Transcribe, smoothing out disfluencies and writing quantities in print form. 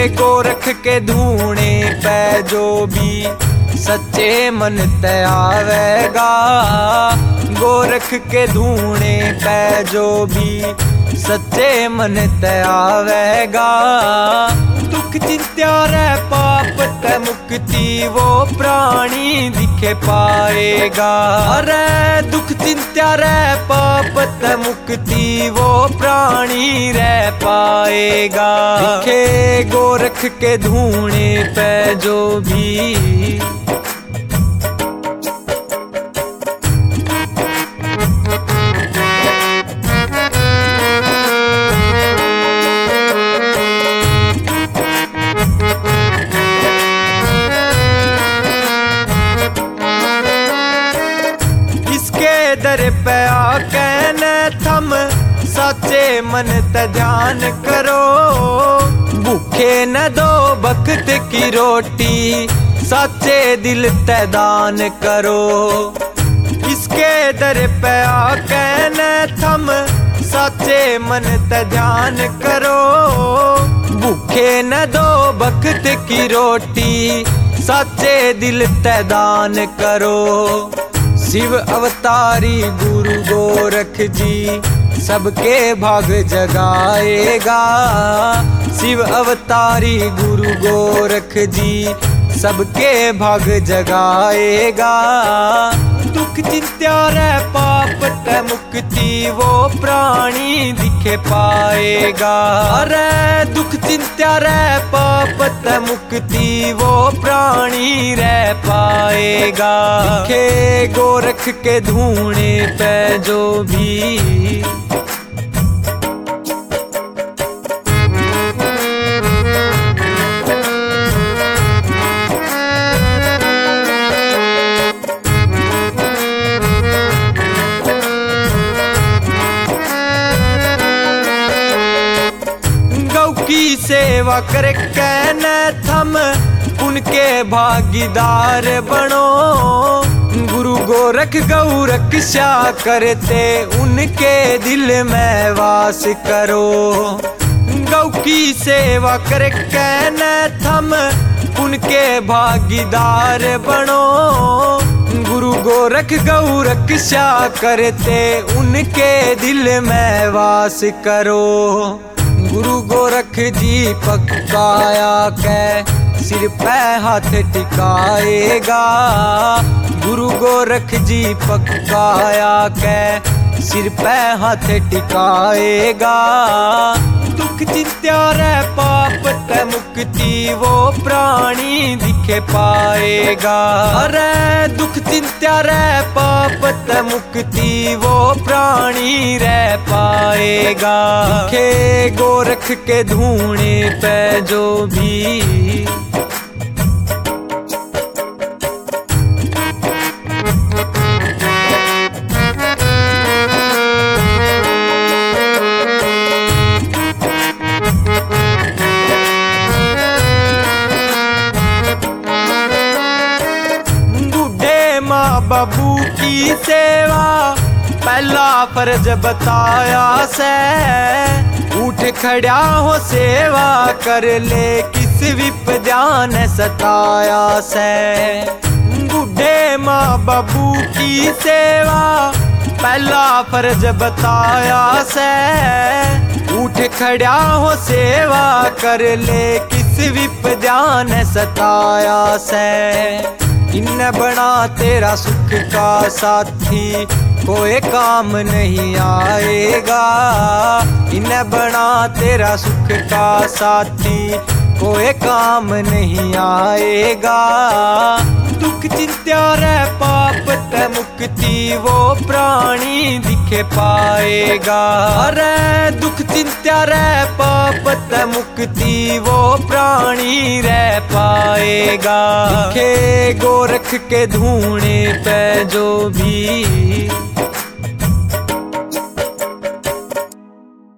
गोरख के धूणे पे जो भी सच्चे मन ते आवेगा। गोरख के धूणे पे जो भी सच्चे मन ते आवेगा। दुख चिंत्या रे पाप ते मुक्ति वो प्राणी दिखे पाएगा। अरे दुख चिंत्या रे पाप ते मुक्ति वो प्राणी रह पाएगा। दिखे गोरख के धूणे पे जो भी दर पे आके न थम सच्चे मन ते ध्यान करो। भूखे न दो बख्त की रोटी सच्चे दिल ते दान करो। इसके दर पे आके न थम सच्चे मन ते ध्यान करो। भूखे न दो बख्त की रोटी सच्चे दिल ते दान करो। शिव अवतारी गुरु गोरख जी सबके भाग जगाएगा। शिव अवतारी गुरु गोरख जी सबके भाग जगाएगा। दुख चिंत्या रे पाप ते मुक्ति वो प्राणी दिखे पाएगा। अरे दुख चिंत्या रे पाप ते मुक्ति वो प्राणी रह पाएगा। दिखे गोरख के धूणे पे जो भी की सेवा कर के न थम उनके भागीदार बनो। गुरु गोरख गौ रक्षा करते उनके दिल में वास करो। गौ की सेवा कर के न थम उनके भागीदार बनो। गुरु गोरख गौ रक्षा करते उनके दिल में वास करो। गुरु गोरख जी पकाया के सिर पे हाथ टिकाएगा। गुरु गोरख जी पकाया के सिर पे हाथ टिकाएगा। दुख चिंत्या रे पाप ते मुक्ति वो प्राणी दिखे पाएगा। अरे दुख चिंत्या रे पाप ते मुक्ति वो प्राणी रह पाएगा। दिखे गोरख के धूणे पे जो भी बाबू की सेवा पहला फर्ज बताया से। उठ खड़ा हो सेवा कर ले किस विपदा ने सताया से। बूढ़े माँ बाबू की सेवा पहला फर्ज बताया से। उठ खड़ा हो सेवा कर ले किस विपदा ने सताया से। इन्हें बना तेरा सुख का साथी कोई काम नहीं आएगा। इन्हें बना तेरा सुख का साथी कोई काम नहीं आएगा। दुख चिंत्या रे पाप ते मुक्ति वो प्राणी दिखे पाएगा। अरे दुख चिंत्या रे पाप ते मुक्ति वो प्राणी रह पाएगा। दिखे गोरख के धूणे पे जो भी